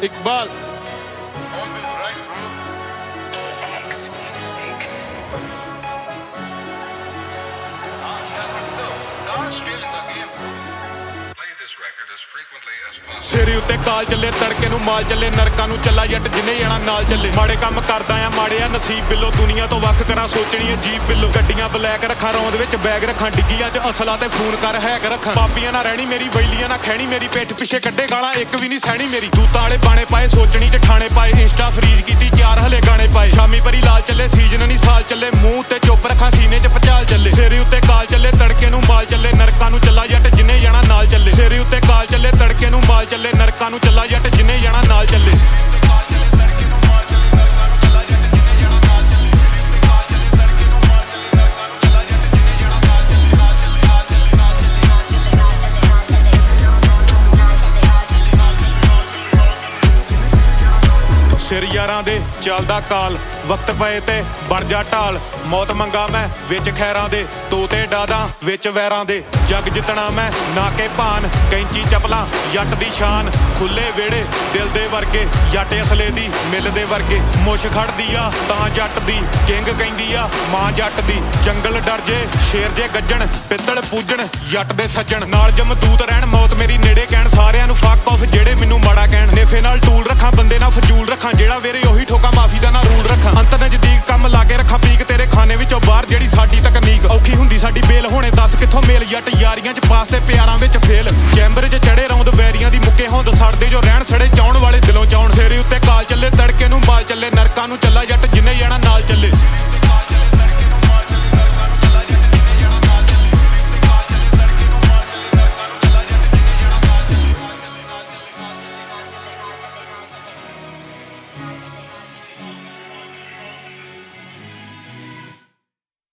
इकबाल ਸਿਰੇ ਉੱਤੇ ਕਾਲ ਚੱਲੇ ਤੜਕੇ ਨੂੰ ਮਾਲ ਚੱਲੇ ਨਰਕਾਂ ਨੂੰ ਚੱਲਾ ਜੱਟ ਜਿੰਨੇ ਜਾਣਾ ਨਾਲ ਚੱਲੇ ਮਾੜੇ ਕੰਮ ਕਰਦਾ ਆ ਮਾੜੇ ਆ ਨਸੀਬ ਬਿੱਲੋ ਦੁਨੀਆ ਤੋਂ ਵੱਖ ਕਰਾਂ ਸੋਚਣੀ ਏ ਜੀਬ ਬਿੱਲੋ ਗੱਡੀਆਂ ਬਲੈਕ ਰੱਖਾਂ ਰੌਂਦ ਵਿੱਚ ਬੈਗ ਰੱਖਾਂ ਡਿੱਗੀਆਂ 'ਚ ਅਸਲਾ ਤੇ ਫੋਨ ਕਰ ਹੈਕ ਰੱਖਾਂ ਪਾਪੀਆਂ ਨਾ ਰਹਿਣੀ ਮੇਰੀ ਵੈਲੀਆਂ ਨਾ ਖੈਣੀ ਮੇਰੀ ਪਿੱਠ ਪਿੱਛੇ ਕੱਢੇ ਗਾਲਾਂ ਇੱਕ ਵੀ ਨਹੀਂ ਸਹਿਣੀ ਮੇਰੀ ਦੂਤਾਂ ਵਾਲੇ ਬਾਣੇ ਪਾਏ ਸੋਚਣੀ 'ਚ ਠਾਣੇ ਪਾਏ ਇੰਸਟਾ ਫਰੀਜ਼ ਕੀਤੀ 4 ਹਲੇ ਗਾਣੇ ਪਾਏ ਸ਼ਾਮੀ ਪਰੀ ਲਾਲ ਚੱਲੇ ਸੀਜ਼ਨ ਨਹੀਂ ਸਾਲ ਚੱਲੇ ਮੂੰਹ ਤੇ ਚੁੱਪ ਰੱਖਾਂ ਸੀਨੇ 'ਚ ਪਚਾਲ ਚੱਲੇ ਸਿਰੇ ਉੱਤੇ ਕਾਲ ਚੱਲੇ ਤੜਕੇ ਨੂੰ ਮਾਲ ਚੱਲੇ ਨਰਕਾਂ ਨੂੰ ਚੱਲਾ ਜੱਟ ਜਿੰਨੇ ਜਾਣਾ ਨਾਲ ਚੱਲੇ ਸਿਰੇ ਉੱਤੇ ਕਾਲ ਚੱਲੇ ਤੜਕੇ ਨੂੰ ਮਾਲ ਚੱਲੇ ਨਰਕਾਂ ਨੂੰ ਚੱਲਾ ਜੱਟ ਜਿੰਨੇ ਜਾਣਾ ਨਾਲ ਚੱਲੇ ਸਿਰ ਯਾਰਾਂ ਦੇ ਚੱਲਦਾ ਕਾਲ ਵਕਤ ਪਏ ਤੇ ਬਣ ਜਾ ਢਾਲ ਮੌਤ ਮੰਗਾ ਮੈਂ ਵਿੱਚ ਖੈਰਾਂ ਦੇ ਤੋਤੇ ਡਾਦਾ ਵਿੱਚ ਵੈਰਾਂ ਦੇ ਜੱਗ ਜਿੱਤਣਾ ਮੈਂ ਨਾ ਕੇ ਭਾਨ ਕੈਂਚੀ ਚਪਲਾਂ ਜੱਟ ਦੀ ਸ਼ਾਨ ਖੁੱਲੇ ਵਿਹੜੇ ਦਿਲ ਦੇ ਵਰਗੇ ਜੱਟ ਅਸਲੇ ਦੀ ਮਿਲ ਦੇ ਵਰਗੇ ਮੁੱਛ ਖੜਦੀ ਆ ਤਾਂ ਜੱਟ ਦੀ ਕਿੰਗ ਕਹਿੰਦੀ ਆ ਮਾਂ ਜੱਟ ਦੀ ਜੰਗਲ ਡਰ ਜੇ ਸ਼ੇਰ ਜੇ ਗੱਜਣ ਪਿੱਤਲ ਪੂਜਣ ਜੱਟ ਦੇ ਸੱਜਣ ਨਾਲ ਜਮਦੂਤ ਰਹਿਣ ਮੌਤ ਮੇਰੀ ਨੇੜੇ ਕਹਿਣ ਸਾਰਿਆਂ ਨੂੰ ਫੱਕ ਆਫ ਜਿਹੜੇ ਮੈਨੂੰ ਮਾੜਾ ਕਹਿਣ ਨੇਫੇ ਨਾਲ ਟੂਲ ਰੱਖਾਂ ਬੰਦੇ ਨਾਲ ਫਜ਼ੂਲ ਰੱਖਾਂ ਜਿਹੜਾ ਵੇਰੇ ਉਹੀ ਠੋਕਾ ਮਾਫੀ ਦਾ ਨਾ ਰੂਲ ਰੱਖਾਂ ਅੰਤ ਨਜ਼ਦੀਕ ਕੰਮ ਲਾ ਕੇ ਰੱਖਾਂ ਪੀਕ ਤੇਰੇ ਖਾਨੇ ਵਿੱਚੋਂ ਬਾਹਰ ਜਿਹੜੀ ਸਾਡੀ ਤਕਨੀਕ ਔਖੀ ਹੁੰਦੀ ਸਾਡੀ ਬੇਲ ਹੋਣੇ ਦੱਸ ਕਿੱਥੋਂ ਮੇਲ ਜੱਟ ਯਾਰੀਆਂ 'ਚ ਪਾਸ ਤੇ ਪਿਆਰਾਂ ਵਿੱਚ ਫੇਲ ਚੈਂਬਰ 'ਚ ਚੜੇ ਰੌਂਦ ਵੈਰੀਆਂ ਦੀ ਮੁੱਕੇ ਹੁੰਦ ਸੜਦੇ ਜੋ ਰਹਿਣ ਸੜੇ ਚਾਉਣ ਵਾਲੇ ਦਿਲੋਂ ਚਾਉਣ ਸਿਰੇ ਉੱਤੇ ਕਾਲ ਚੱਲੇ ਤੜਕੇ ਨੂੰ ਮਾਲ ਚੱਲੇ ਨਰਕਾਂ ਨੂੰ ਚੱਲਾ ਜੱਟ ਜਿੰਨੇ ਜਾਣਾ ਨਾਲ ਚੱਲੇ